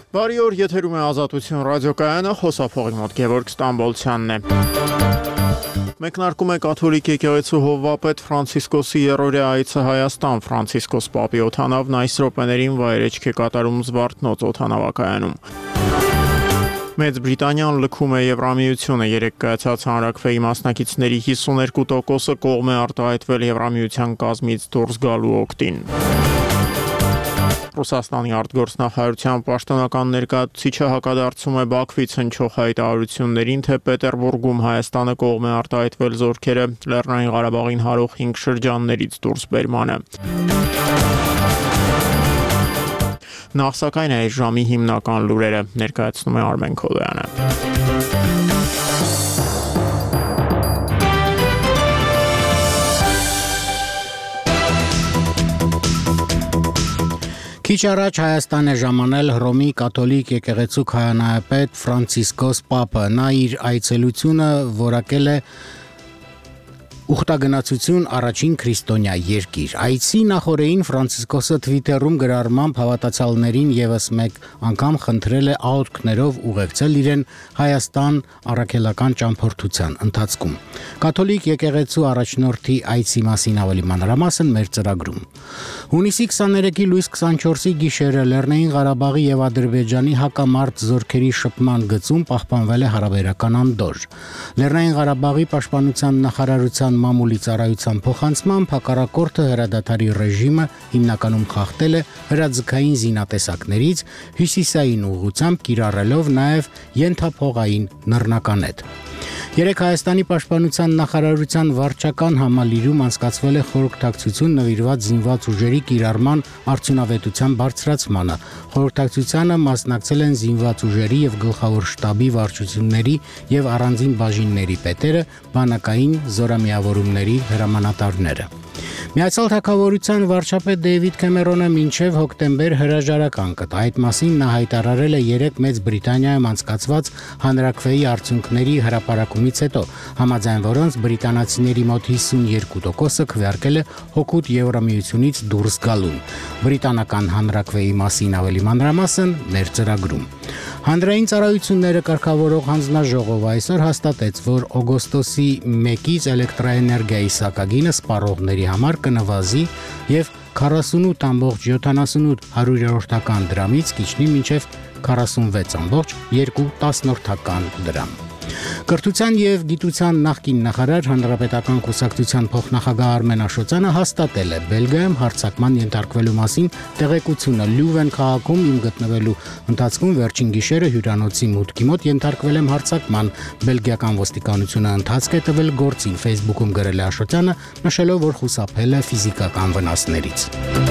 Բարի օր, եթերում է Ազատություն ռադիոկայանը, խոսափողի մոտ Գևորգ Ստամբոլցյանն է։ Մեկնարկում է կաթոլիկ եկեղեցու հովվապետ Ֆրանցիսկոսի երրորդյա այցը Հայաստան։ Ֆրանցիսկոս Պապի օդանավն այս րոպեներին վայրէջք է կատարում Զվարթնոց օդանավակայանում։ Մեծ Բրիտանիան լքում է Եվրամիությունը, երեկ կայացած հանրաքվեի մասնակիցների 52%-ը կողմ է արտահայտվել Եվրամիության կազմից դուրս գալու օգտին։ Ռուսաստանի արտգործնախարարության պաշտոնական ներկայացուցիչը հակադարձում է Բաքվից հնչող հայտարարություններին, թե Պետերբուրգում Հայաստանը կողմ է արտահայտվել զորքերը Լեռնային Ղարաբաղին հարող 5 շրջաններից դուրս բերմանը։ Նախ սակայն այս ժամի հիմնական լուրերը ներկայացնում է Արմեն Քոլոյանը։ Քիչ առաջ Հայաստան է ժամանել Հռոմի կաթոլիկ եկեղեցու քահանայապետ Ֆրանցիսկոս Պապը։ Նա իր այցելությունը որակել է ուխտագնացություն առաջին քրիստոնյա երկիր։ Այցի նախօրեին Ֆրանցիսկոսը Twitter-ում գրառմամբ հավատացյալներին եւս մեկ անգամ խնդրել է աղոթքներով ուղեկցել իրեն Հայաստան առաքելական ճամփորդության ընթացքում։ Կաթոլիկ եկեղեցու առաջնորդի այցի մասին ավելի մանրամասն մեր ծրագրում։ Հունիսի 23-ի լույս 24-ի գիշերը Լեռնային Ղարաբաղի եւ Ադրբեջանի հակամարտ զորքերի շփման գծում պահպանվել է հարաբերական անդորր։ Լեռնային Ղարաբաղի պաշտպանության նախարարության մամուլի ծառայության փոխանցմամբ հակառակորդը հրադադարի ռեժիմը հիմնականում խախտել է հրաձգային զինատեսակներից, հյուսիսային ուղղությամբ կիրառելով նաև ենթափողային նռնականետ։ Երեկ Հայաստանի պաշտպանության նախարարության վարչական համալիրում անցկացվել է խորհրդակցություն նվիրված զինված ուժերի կիրառման արդյունավետության բարձրացմանը։ Խորհրդակցությանը մասնակցել են զինված ուժերի եւ գլխավոր շտաբի վարչությունների եւ առանձին բաժինների պետերը, բանակային զորամիավորումների հրամանատարները։ Միացյալ Թագավորության վարչապետ Դեյվիդ Քեմերոնը մինչև հոկտեմբեր հրաժարական կտա։ Այդ մասին նա հայտարարել է երեկ Մեծ Բրիտանիայում անցկացված հանրաքվեի արդյունքների հրապարակումից հետո, համաձայն որոնց բրիտանացիների մոտ 52%-ը քվեարկել է հօգուտ Եվրամիությունից դուրս գալուն։ Բրիտանական հանրաքվեի մասին ավելի մանրամասն մեր ծրագրում։ Հանրային ծառայությունները կարգավորող հանձնաժողովը այսօր հաստատեց, որ օգոստոսի 1-ից էլեկտրաէներգիայի սակագինը սպառողների համար կնվազի եւ 48.78 դրամից կիջնի մինչև 46.2 դրամ։ Կրթության եւ գիտության նախկին նախարար հանրապետական կուսակցության փոխնախագահ Արմեն Աշոտյանը հաստատել է Բելգիայում հարձակման ենթարկվելու մասին տեղեկությունը Լյուվեն քաղաքում իմ գտնվելու ընթացքում վերջին գիշերը հյուրանոցի մուտքի մոտ ենթարկվել եմ հարձակման։ Բելգիական ոստիկանությունը ընթացք է տվել գործին, Facebook-ում գրել է Աշոտյանը, նշելով, որ խուսափել է ֆիզիկական վնասներից։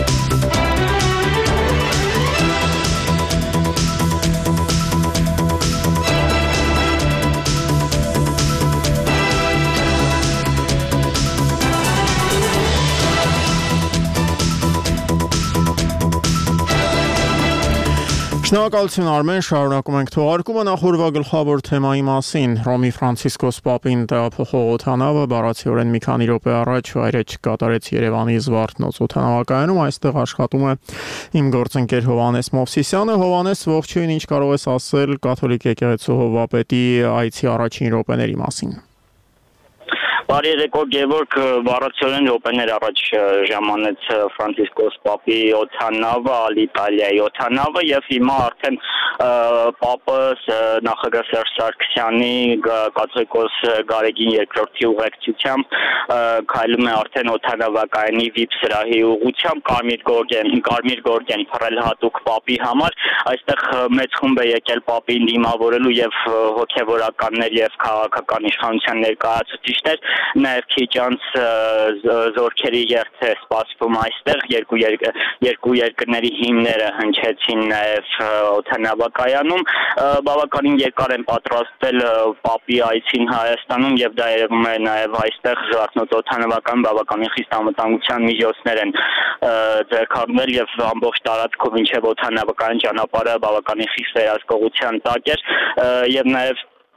Շնորհակալություն Արմեն, շարունակում ենք թողարկումը նախորդ գլխավոր թեմայի մասին։ Հռոմի Ֆրանցիսկոս Պապին տեղափոխող օդանավը բառացիորեն մի քանի րոպե առաջ վայրէջք կատարեց Երևանի Զվարթնոց օդանավակայանում, այստեղ աշխատում է իմ գործընկեր Հովհաննես Մովսիսյանը։ Հովհաննես, ողջույն, ինչ կարող ես ասել կաթոլիկ եկեղեցու հովվապետի այցի առաջին րոպեների մասին։ Բարի երեկո Գևորգ, բառացիորեն րոպեներ առաջ ժամանեց Ֆրանցիսկոս Պապի օդանավը, Ալիտալիայի օդանավը եւ հիմա արդեն Պապը նախագահ Սերժ Սարգսյանի կաթողիկոս Գարեգին II-ի ուղեկցությամբ քայլում է արդեն օդանավակայանի VIP սրահի ուղղությամբ Կարմիր գորգեն փռել հատուկ Պապի համար։ Այստեղ մեծ խումբ է եկել Պապին դիմավորելու եւ հոգեվորականներ եւ քաղաքական իշխանության ներկայացուցիչներ, նաեւ քիչ անց զորքերի երթ է սպասվում այստեղ, երկու երկրների հիմները հնչեցին նաեւ օդանավակայանում, բավականին երկար են պատրաստվել Պապի այցին Հայաստանում եւ դա երևում է նաեւ այստեղ Զվարթնոց օդանավակայանում բավականին խիստ անվտանգության միջոցներ են ձեռքբերվել եւ ամբողջ տարածքով մինչեւ օդանավակայան ճանապարհը բավականին խիստ վերահսկողության տակ էր եւ նաեւ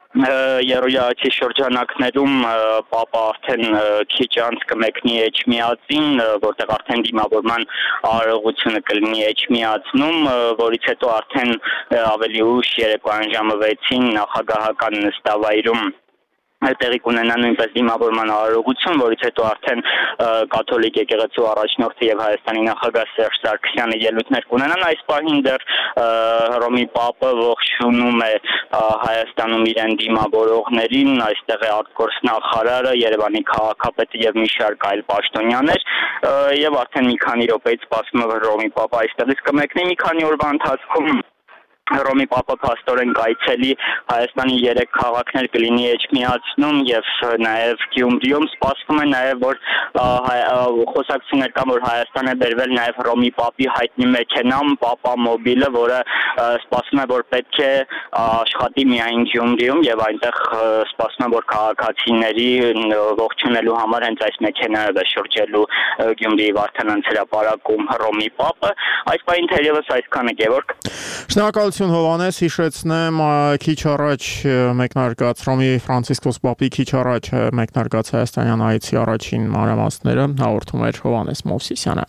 Երոյացի շրջանակներում Պապը արդեն քիչ անց կմեկնի Էջմիածին, որտեղ արդեն դիմավորման արարողությունը կլինի Էջմիածնում, որից հետո արդեն ավելի ուշ երեկոյան ժամը 6-ին նախագահական նստավայրում տեղի կունենա նույնպես դիմավորման արարողություն, որից հետո արդեն կաթոլիկ եկեղեցու առաջնորդը եւ Հայաստանի նախագահ Սերժ Սարգսյանը ելույթներ կունենան։ Այս պահին դեռ Հռոմի Պապը ողջունում է Հայաստանում իրեն դիմավորողներին, այստեղ է արտգործնախարարը, Երևանի քաղաքապետը եւ մի շարք այլ պաշտոնյաներ, եւ արդեն մի քանի րոպեից սպասվում է, որ Հռոմի Պապը այստեղից կմեկնի։ Մի քանի օրվա ընթացքում Հռոմի Պապը փաստորեն կայցելի Հայաստանի 3 քաղաքներ կլինի Էջմիածնում եւ նաեւ Գյումրիում, սպասվում է նաեւ որ խոսակցություններ կան, որ Հայաստան է բերվել նաեւ Հռոմի Պապի հայտնի մեքենան Պապա մոբիլը, որը սպասվում է որ պետք է աշխատի միայն Գյումրիում եւ այնտեղ սպասվում է որ քաղաքացիների ողջունելու համար հենց այս մեքենայով է շրջելու Գյումրիի Վարդանանց հրապարակում Հռոմի Պապը։ Այս պահին թերևս այսքանը Գևորգ։ Շնորհակալություն Հովանես, հիշեցնեմ քիչ առաջ մեկնարկած Հռոմի Ֆրանցիսկոս Պապի քիչ առաջ մեկնարկած հայաստանյան այցի առաջին մանրամասները հաղորդում էր Հովանես Մովսիսյանը։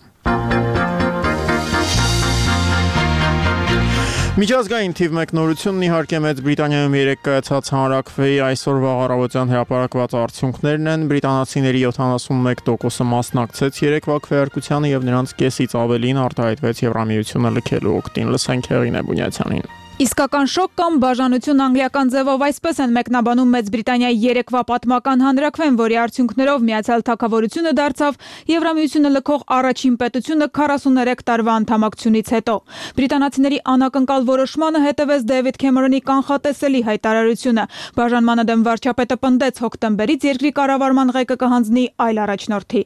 Միջազգային թիվ մեկնորությունն իհարկե Մեծ Բրիտանիայում երեկ կայացած հանրաքվեի այսօրվա առավոտյան հրապարակված արդյունքներն են։ Բրիտանացիների 71%-ը մասնակցեց երեկվա քվեարկությանը եւ նրանց կեսից ավելին արտահայտվեց Եվրամիությունը լքելու օգտին։ Լսենք Հեղինե Բունյացյանին։ Իսկական շոկ կամ բաժանություն անգլիական ձևով այսպես են մեկնաբանում Մեծ Բրիտանիայի երեկվա պատմական հանրաքվեն, որի արդյունքներով Միացյալ Թագավորությունը դարձավ Եվրամիությունը լքող առաջին պետությունը 43 տարվա անդամակցությունից հետո։ Բրիտանացիների անակնկալ որոշմանը հետևեց Դեյվիդ Քեմերոնի կանխատեսելի հայտարարությունը։ Բաժանմանը դեմ վարչապետը պնդեց հոկտեմբերից երկրի կառավարման ղեկը կհանձնի այլ առաջնորդի։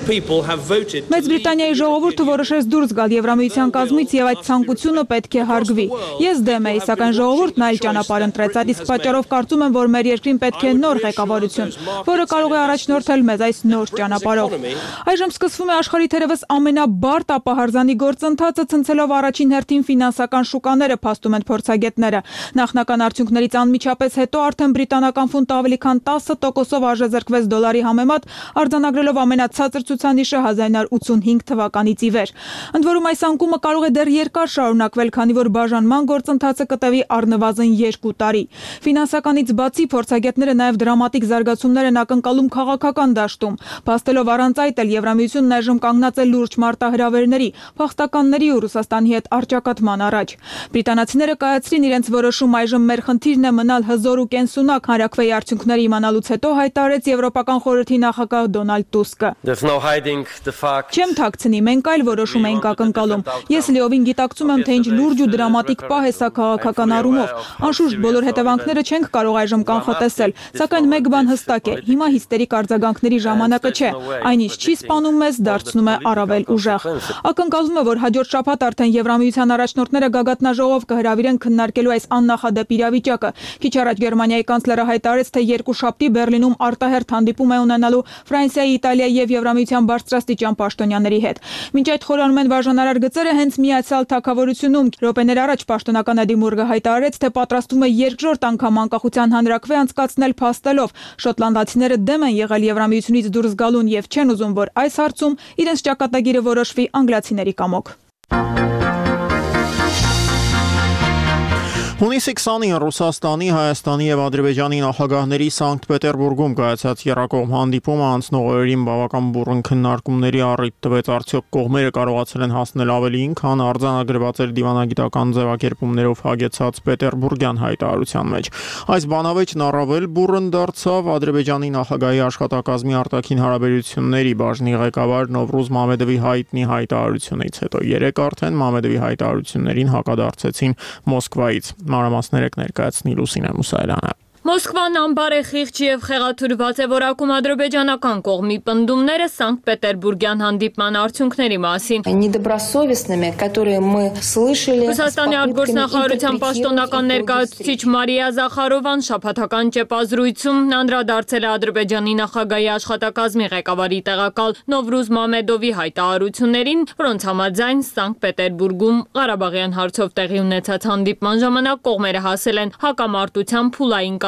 Մեծ Բրիտանիայի ժողովուրդը որոշեց դուրս գալ Եվրամիության կազմից եւ այդ ցանկությունը պետք է հարգվի։ Ես դեմ էի, սակայն ժողովուրդն այլ ճանապարհ ընտրեց, այդ իսկ պատճառով կարծում եմ, որ մեր երկրին պետք է նոր ղեկավարություն, որը կարող է առաջնորդել մեզ այս նոր ճանապարհով։ Այժմ սկսվում է աշխարհի թերևս ամենաբարդ ապահարզանի գործընթացը, ցնցելով առաջին հերթին ֆինանսական շուկաները, փաստում են փորձագետները։ Նախնական արդյունքներից անմիջապես հետո արդեն բրիտանական ֆունտը ավելի քան 10%-ով արժեզրկվեց դոլարի համեմատ, արձանագրելով ամենացածր ցուցանիշը 1985 թվականից ի վեր։ Ընդ որում այս անկումը կարող է դեռ երկար շարունակվել, քանի որ բաժանման գործընթացը կտևի առնվազն 2 տարի։ Ֆինանսականից բացի փորձագետները նաև դրամատիկ զարգացումներ են ակնկալում քաղաքական դաշտում, փաստելով առանց այդ էլ Եվրամիությունն այժմ կանգնած է լուրջ մարտահրավերների, փախստականների ու Ռուսաստանի հետ առճակատման առաջ։ Բրիտանացիները կայացրին իրենց որոշում, այժմ մեր խնդիրն է մնալ հզոր ու կենսունակ, հանրաքվեի արդյունքները իմանալուց հետո հայտարարեց Եվրոպական խորհրդի նախագահ Դոնալդ Տուսկը։ Չեմ թաքցնի, մենք այլ որոշում էինք ակնկալում։ Ես լիովին գիտակցում եմ, թե ինչ լուրջ ու դրամատիկ պահ է սա քաղաքական առումով։ Անշուշտ բոլոր հետևանքները չենք կարող այժմ կանխատեսել, սակայն մեկ բան հստակ է, հիմա հիստերիկ արձագանքների ժամանակը չէ։ Այն ինչ չի սպանում մեզ, դարձնում է առավել ուժեղ։ Ակնկալվում է, որ հաջորդ շաբաթ արդեն Եվրամիության առաջնորդները գագաթնաժողով կհրավիրեն քննարկելու այս աննախադեպ իրավիճակը։ Քիչ առաջ Գերմանիայի կանցլերը հայտարարեց, թե երկուշաբթի Բեռլինում արտահերթ հանդիպում է ունենալու Ֆրանսիայի, Իտալիայի եւ Եվրամիության բարձրաստիճան պաշտոնյաների հետ։ Մինչ այդ խորանում են բաժանարար գծերը հենց Միացյալ Թագավորությունում։ Րոպեներ առաջ պաշտոնական Էդիմուրգը հայտարարեց, թե պատրաստվում է երկրորդ անգամ անկախության հանրաքվե անցկացնել փաստելով։ Շոտլանդացիները դեմ են եղել Եվրամիությունից դուրս գալուն եւ չեն ուզում, որ այս հարցում իրենց ճակատագիրը որոշվի անգլիացիների կամոք։ Հունիսի 20-ին Ռուսաստանի, Հայաստանի եւ Ադրբեջանի նախագահների Սանկտ Պետերբուրգում կայացած եռակողմ հանդիպումը անցնող օրերին բավական բուռն քննարկումների առիթ տվեց, արդյոք կողմերը կարողացել են հասնել ավելին, քան արձանագրված էր դիվանագիտական ձևակերպումներով հագեցած Պետերբուրգյան հայտարարության մեջ։ Այս բանավեճն առավել բուռն դարձավ Ադրբեջանի նախագահի աշխատակազմի արտաքին հարաբերությունների բաժնի ղեկավար Նովրուզ Մամեդովի հայտնի հայտարարությունից հետո։ Երեկ արդեն Մամեդովի հայտարարություններին հակադարձեցին Մոսկվայից։ Մանրամասները կներկայացնի Լուսինե Մուսայելյանը։ Մոսկվան անբարեխիղճ եւ խեղաթյուրված է որակում ադրբեջանական կողմի պնդումները Սանկտ Պետերբուրգյան հանդիպման արդյունքների մասին։ Ռուսաստանի արտգործնախարարության պաշտոնական ներկայացուցիչ Մարիա Զախարովան շաբաթական ճեպազրույցում անդրադարձել է Ադրբեջանի նախագահի աշխատակազմի ղեկավարի տեղակալ Նովրուզ Մամեդովի հայտարարություններին, որոնց համաձայն Սանկտ Պետերբուրգում Ղարաբաղյան հարցով տեղի ունեցած հանդիպման ժամանակ կողմերը հասել են հակամարտության փուլային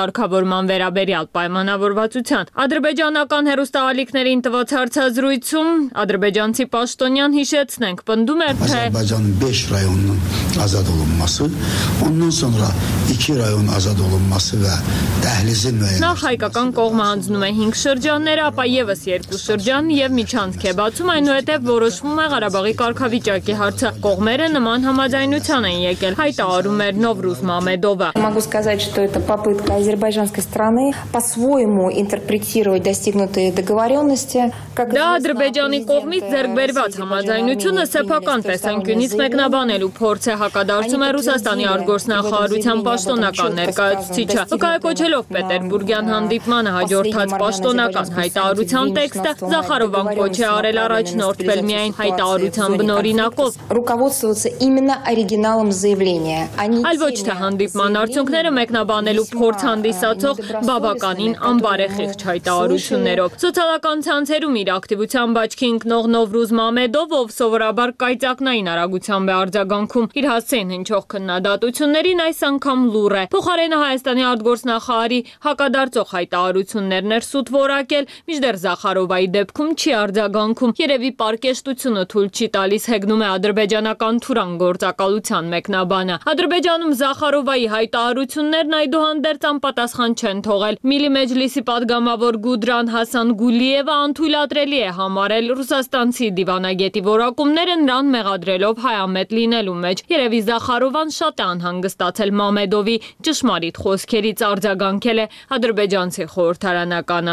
կարգավորման վերաբերյալ պայմանավորվածության։ Ադրբեջանական հեռուստաալիքներին տված հարցազրույցում ադրբեջանցի պաշտոնյան հիշեցնենք պնդում էր, թե Azərbaycanın 5 rayonunun azad olunması, ondan sonra 2 rayon azad olunması və dəhlizin müəyyən. Նախ հայկական կողմը հանձնում է 5 շրջաններ, ապա եւս 2 շրջան եւ միջանցք է բացում, այնուհետեւ որոշվում է Ղարաբաղի կարգավիճակի հարցը։ Կողմերը նման համաձայնության են եկել, հայտարարում էր Նովրուզ Մամեդովը։ Могу сказать, что это попытка азербайджанской страны по-своему интерпретировать достигнутые договоренности. Դա Ադրբեջանի կողմից ձեռք բերված համաձայնությունը սեփական տեսանկյունից մեկնաբանելու փորձ է, հակադարձում է Ռուսաստանի արտգործնախարարության պաշտոնական ներկայացուցիչը։ Վկայակոչելով Պետերբուրգյան հանդիպմանը հաջորդած պաշտոնական հայտարարության տեքստը, Զախարովան կոչ է արել առաջնորդվել միայն հայտարարության բնօրինակով։ Руководствоваться именно оригиналом заявления. Այլ ոչ թե հանդիպման արդյունքները մեկնաբանելու փորձ հանդիսացող բավականին անբարեխիղճ հայտարարություններով։ Սոցիալական ցանցերում իր ակտիվությամբ աչքի ընկնող Նովրուզ Մամեդով, ով սովորաբար կայծակնային արագությամբ է արձագանքում իր հասցեին հնչող քննադատություններին, այս անգամ լուռ է։ Փոխարենը Հայաստանի արտգործնախարարի հակադարձող հայտարարություններն էր սուտ որակել, մինչդեռ Զախարովայի դեպքում չի արձագանքում։ Երևի պարկեշտությունը թույլ չի տալիս, հեգնում է ադրբեջանական թուրան գործակալության մեկնաբանը։ Ադրբեջանում Զախարովայի հայտարարություններն այդուհանդերձ անպատասխան չեն թողել։ Միլի Մեջլիսի падգամավոր Գուդրան Հասան Գուլիևը անթույլատրելի է համարել ռուսաստանցի դիվանագետի որակումները, նրան մեղադրելով հայամետ լինելու մեջ։ Երևի Զախարովան շատ է անհանգստացել Մամեդովի ճշմարիտ խոսքերից, արձագանքել է ադրբեջանցի խորհրդարանականը։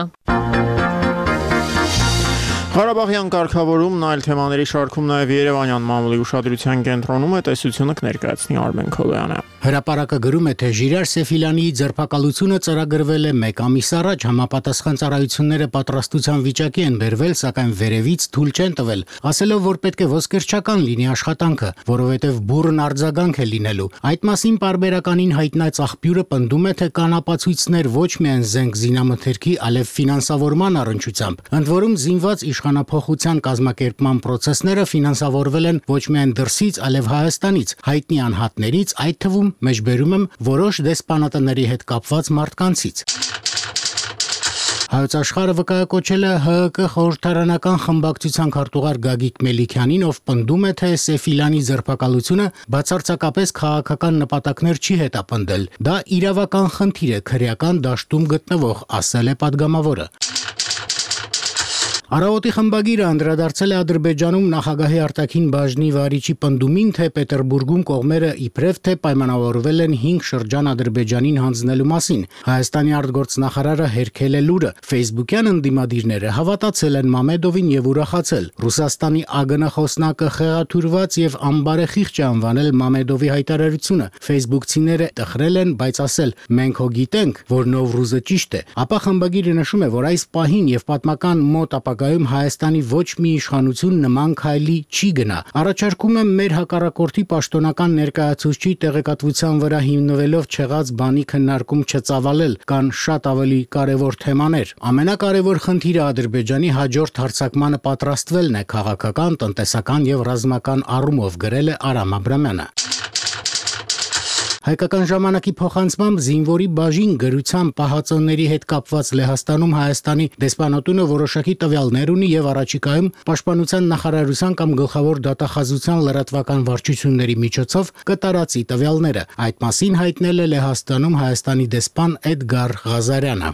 Ղարաբաղյան կարգավորումն այլ թեմաների շարքում նաև Երևանյան մամուլի ուշադրության կենտրոնում է, տեսությունը կներկայացնի Արմեն Քոլոյանը։ Հրապարակը գրում է, թե Ժիրար Սեֆիլյանի ձերբակալությունը ծրագրվել է 1 ամիս առաջ, համապատասխան ծառայությունները պատրաստության վիճակի են բերվել, սակայն վերևից թույլ չեն տվել, ասելով, որ պետք է ոսկերչական լինի աշխատանքը, որովհետև բուռն արձագանք է լինելու։ Այդ մասին պարբերականին հայտնած աղբյուրը պնդում է, թե կան ապացույցներ ոչ միայն զենք զինամթերքի, այլև ֆինանսավորման առնչությամբ։ Ընդ որում զինված իշխանափոխության կազմակերպման process-ները ֆինանսավորվել են ոչ միայն դրսից, այլև Հայաստանից, հայտնի անհատներից, այդ թվում մեջբերում եմ որոշ դեսպանատների հետ կապված մարդկանցից։ Հայոց աշխարհը վկայակոչել է ՀՀԿ խորհրդարանական խմբակցության քարտուղար Գագիկ Մելիքյանին, ով պնդում է, թե Սեֆիլյանի ձերբակալությունը բացարձակապես քաղաքական նպատակներ չի հետապնդել։ Դա իրավական խնդիր է քրեական դաշտում գտնվող, ասել է падգամավորը։ Արաոտի խմբագիրը անդրադարձել է Ադրբեջանում նախագահի արտաքին բաժնի վարիչի պնդումին, թե Պետերբուրգում կողմերը իբրև թե պայմանավորվել են 5 շրջան Ադրբեջանին հանձնելու մասին։ Հայաստանի արտգործնախարարը հերքել է լուրը։ Facebook-յան ընդդիմադիրները հավատացել են Մամեդովին եւ ուրախացել։ Ռուսաստանի ԱԳՆ խոսնակը խեղաթյուրված եւ անբարեխիղճ է անվանել Մամեդովի հայտարարությունը։ Facebook-ցիները տխրել են, բայց ասել. «Մենք հո գիտենք, որ Նովրուզը ճիշտ է»։ Ապա խմբագիրը նշում է, որ այս պահին եւ պատմական մոտ Հայաստանի ոչ մի իշխանություն նման քայլի չի գնա։ Առաջարկում եմ մեր հակառակորդի պաշտոնական ներկայացուցչի տեղեկատվության վրա հիմնվելով չեղած բանի քննարկում չծավալել, կան շատ ավելի կարևոր թեմաներ։ Ամենակարևոր խնդիրը Ադրբեջանի հաջորդ հարձակմանը պատրաստվելն է քաղաքական, տնտեսական եւ ռազմական առումով, գրել է Արամ Աբրամյանը։ Հայկական ժամանակի փոխանցմամբ զինվորի բաժին գրության պահածոների հետ կապված Լեհաստանում Հայաստանի դեսպանատունը որոշակի տվյալներ ունի եւ առաջիկայում Պաշտպանության նախարարության կամ գլխավոր դատախազության լրատվական վարչությունների միջոցով կտարածի տվյալները։ Այդ մասին հայտնել է Լեհաստանում Հայաստանի դեսպան Էդգար Ղազարյանը։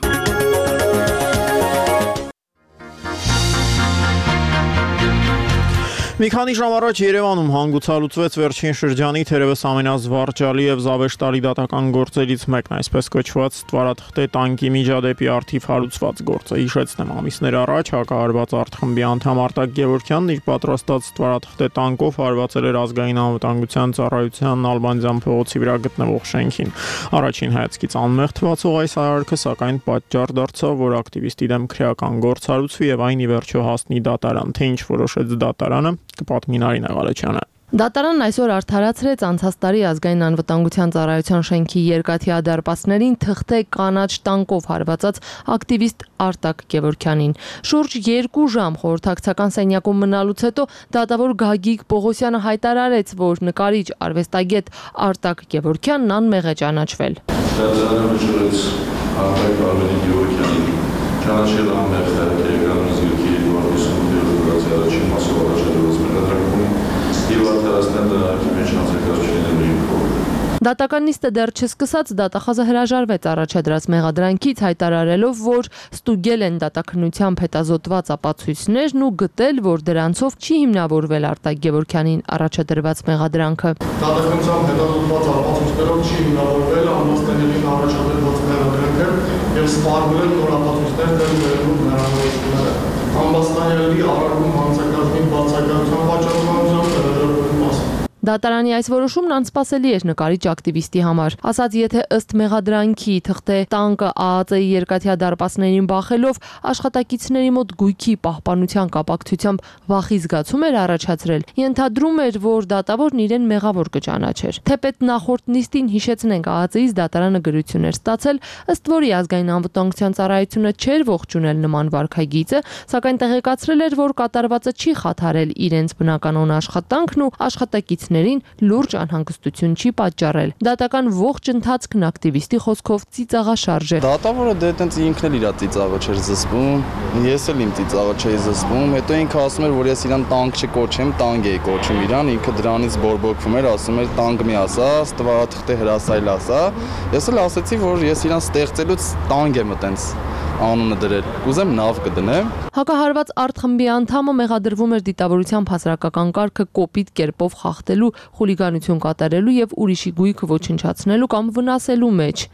Մի քանի ժամ առաջ Երևանում հանգուցալուծվեց վերջին շրջանի թերևս ամենազվարճալի եւ զավեշտալի դատական գործերից մեկն, այսպես կոչված ստվարաթղթե տանկի միջադեպի արդիվ հարուցված գործը։ Հիշեցնեմ, ամիսներ առաջ հակահարված արտխմբի անդամ Արտակ Գևորգյանն իր պատրաստած ստվարաթղթե տանկով հարվածել էր ազգային անվտանգության ծառայության Ալբանդյան փողոցի վրա գտնվող շենքին։ Առաջին հայացքից անմեղ թվացող այս արարքը սակայն պատճառ դարձավ, որ ակտիվիստի դեմ քրեական գործ հարուցվի եւ այն ի վերջո հասնի դատարան, թե ինչ որոշեց դատարանը, կպատմի Նարինե Ղալեչյանը։ Դատարանն այսօր արդարացրեց անցած տարի ազգային անվտանգության ծառայության շենքի երկաթյա դարպասներին թղթե կանաչ տանկով հարվածած ակտիվիստ Արտակ Գևորգյանին։ Շուրջ 2 ժամ խորհրդակցական սենյակում մնալուց հետո դատավոր Գագիկ Պողոսյանը հայտարարեց, որ նկարիչ արվեստագետ Արտակ Գևորգյանն անմեղ է ճանաչվել։ Դատարանը վճռեց Հարաբերական Արմենի Գևորգյանի ճանաչել անմեղ տեղեկատվական զիրքի 258 առաջին մասով առաջադրված մեղադրանքում եւ արդարացնել դրանքի մեջ հանցագործությունների փոխը։ Դատական նիստը դեռ չսկսած դատախազը հրաժարվեց առաջադրած մեղադրանքից, հայտարարելով, որ ստուգել են դատաքննությամբ հետազոտված ապացույցներն ու գտել, որ դրանցով չի հիմնավորվել Արտակ Գևորգյանին առաջադրված մեղադրանքը։ Դատաքննությամբ հետազոտված ապացույցներով չի հիմնավորվել անվաստանելին առաջադրված մեղադրանքը եւ սպառվել նոր ապացույցներ դեմ բերելու հնարավորությունները։ Անվաստանելի առարկում հանցագործի բացակայության պատճառությամբ հրաժարվելու մասին։ Դատարանի այս որոշումն անսպասելի էր նկարիչ ակտիվիստի համար, ասաց, եթե ըստ մեղադրանքի թղթե տանկը ԱԱԾ-ի երկաթյա դարպասներին բախելով աշխատակիցների մոտ գույքի պահպանության կապակցությամբ վախի զգացում էր առաջացրել, ենթադրում էր, որ դատավորն իրեն մեղավոր կճանաչեր։ Թեպետ նախորդ նիստին հիշեցնենք ԱԱԾ-ից դատարանը գրություն էր ստացել, ըստ որի ազգային անվտանգության ծառայությունը չէր ողջունել նման վարքագիծը, սակայն տեղեկացրել էր, որ կատարվածը չի խաթարել իրենց բնականոն աշխատանքն ու աշխատակիցներին լուրջ անհանգստություն չի պատճառել։ Դատական ողջ ընթացքն ակտիվիստի խոսքով ծիծաղաշարժ է։ Դատավորը դե այտենց ինքն էլ իր ծիծաղը չէր զսպում, ես էլ իմ ծիծաղը չէի զսպում, հետո ինքը ասում էր, որ ես իրան տանկ չկոչեմ, տանգ էի կոչում իրան, ինքը դրանից բորբոքվում էր, ասում էր տանգ մի ասա, ստվաթղթե հրասայլ ասա։ Ես էլ ասեցի, որ ես իրան ստեղծելուց տանգ եմ այտենց անունը դրել։ Կուզեմ նավ կդնեմ։ Հակահարված արտխմբի անդամը մեղադրվում էր դիտավորությամբ հասարակական կարգը կոպիտ կերպով խախտելու, խուլիգանություն կատարելու եւ ուրիշի գույքը ոչնչացնելու կամ վնասելու մեջ։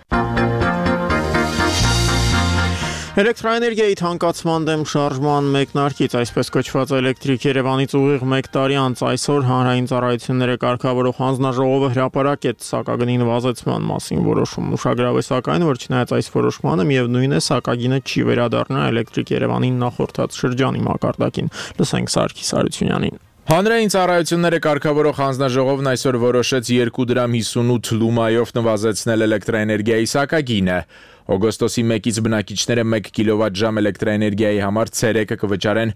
Էլեկտրաէներգիայի թանկացման դեմ շարժման մեկնարկից, այսպես կոչված Էլեկտրիկ Երևանից ուղիղ 1 տարի անց այսօր հանրային ծառայությունները կարգավորող հանձնաժողովը հրապարակեց սակագնի նվազեցման մասին որոշում։ Ուշագրավ է սակայն, որ չնայած այս որոշմանը միևնույն է սակագինը չի վերադառնա Էլեկտրիկ Երևանին նախորդած շրջանի մակարդակին։ Լսենք Սարգիս Արությունյանին։ Հանրային ծառայությունները կարգավորող հանձնաժողովն այսօր որոշեց 2 դրամ 58 լումայով նվազեցնել էլեկտրաէներգիայի սակագինը։ Օգոստոսի 1-ից բնակիչները 1 կիլովատժամ էլեկտրաէներգիայի համար ցերեկը կվճարեն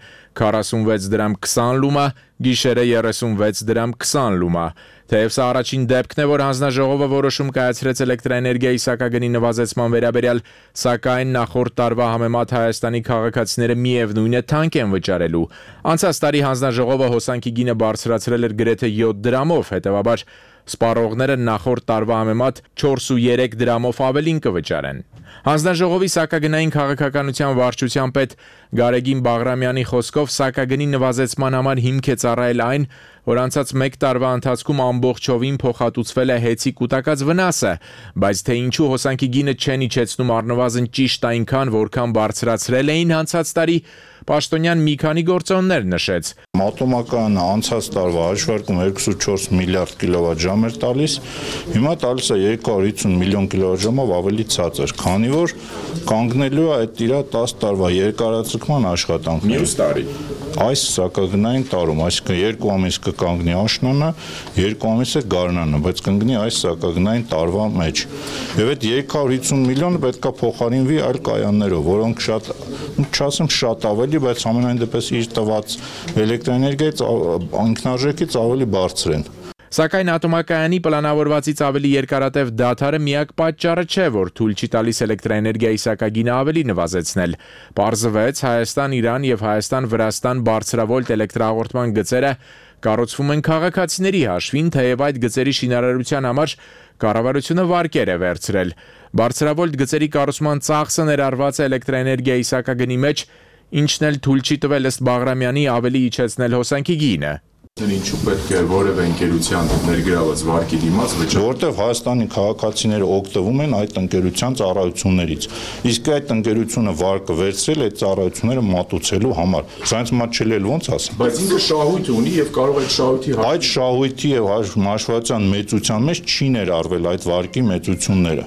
46 դրամ 20 լումա, գիշերը 36 դրամ 20 լումա։ Թեև սա առաջին դեպքն է, որ հանձնաժողովը որոշում կայացրեց էլեկտրաէներգիայի սակագնի նվազեցման վերաբերյալ, սակայն նախորդ տարվա համեմատ Հայաստանի քաղաքացիները միևնույն է թանկ են վճարելու։ Անցած տարի հանձնաժողովը հոսանքի գինը բարձրացրել էր գրեթե 7 դրամով, հետևաբար սպառողները նախորդ տարվա համեմատ 4.3 դրամով ավելին կվճարեն։ Հանձնաժողովի սակագնային քաղաքականության վարչության պետ Գարեգին Բաղրամյանի խոսքով սակագնի նվազեցման համար հիմք է ծառայել այն, որ անցած 1 տարվա ընթացքում ամբողջովին փոխհատուցվել է հեծի կուտակած վնասը, բայց թե ինչու հոսանքի գինը չեն իջեցնում առնվազն ճիշտ այնքան, որքան բարձրացրել էին անցած տարի, Պաշտոնյան մի քանի գործոններ նշեց։ Մատոմականը անցած տարվա հաշվարկում 2.4 միլիարդ կիլովատժամ էր տալիս, հիմա տալիս է 250 միլիոն կիլովատժամով ավելի ցածր, քանի որ կանգնելու է այդ իր 10 տարվա երկարաձգման աշխատանքը։ Մյուս տարի այս սակագնային տարում, այսինքն 2 ամիս կկանգնի աշնանը, 2 ամիս է գարնանը, բայց կընկնի այս սակագնային տարվա մեջ։ Եվ այդ 250 միլիոնը պետք է փոխարինվի այլ կայաններով, որոնք շատ, չասեմ շատ ավելի, բայց ամենայն դեպս իր տված էլեկտրաէներգիայից ինքնարժեքից ավելի բարձր են։ Սակայն ատոմակայանի պլանավորվածից ավելի երկարատև դադարը միակ պատճառը չէ, որ թույլ չի տալիս էլեկտրաէներգիայի սակագինը ավելի նվազեցնել։ Պարզվեց Հայաստան-Իրան եւ Հայաստան-Վրաստան բարձրավոլտ էլեկտրահաղորդման գծերը կառուցվում են քաղաքացիների հաշվին, թեև այդ գծերի շինարարության համար կառավարությունը վարկեր է վերցրել։ Բարձրավոլտ գծերի կառուցման ծախսը ներառված է էլեկտրաէներգիայի սակագնի մեջ, ինչն էլ թույլ չի տվել ըստ Բաղրամյանի ավելի իջեցնել հոսանքի գինը։ Ինչու պետք է որևէ ընկերության ներգրաված վարկի դիմաց վճարել, որտեղ Հայաստանի քաղաքացիները օգտվում են այդ ընկերության ծառայություններից։ Իսկ այդ ընկերությունը վարկը վերցրել այդ ծառայությունները մատուցելու համար։ Սա ինձ մոտ չելել ոնց ասեմ։ բայց ինքը շահույթ ունի եւ կարող է շահույթի այդ շահույթի եւ հաշվետվության մեծության մեջ չի ներառվել այդ վարկի մեծությունները։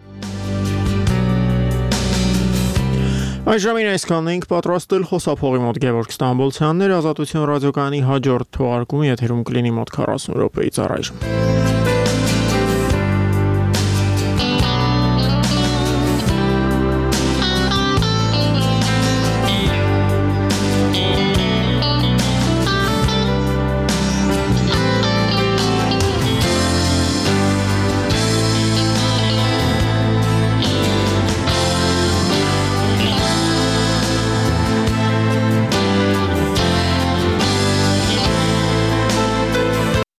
Այս ժամին այսքանն ենք պատրաստել խոսափողի մոտ Գևորգ Ստամբոլցյանն էր, Ազատություն ռադիոկայանի հաջորդ թողարկումը եթերում կլինի մոտ 40 րոպեից առայժմ։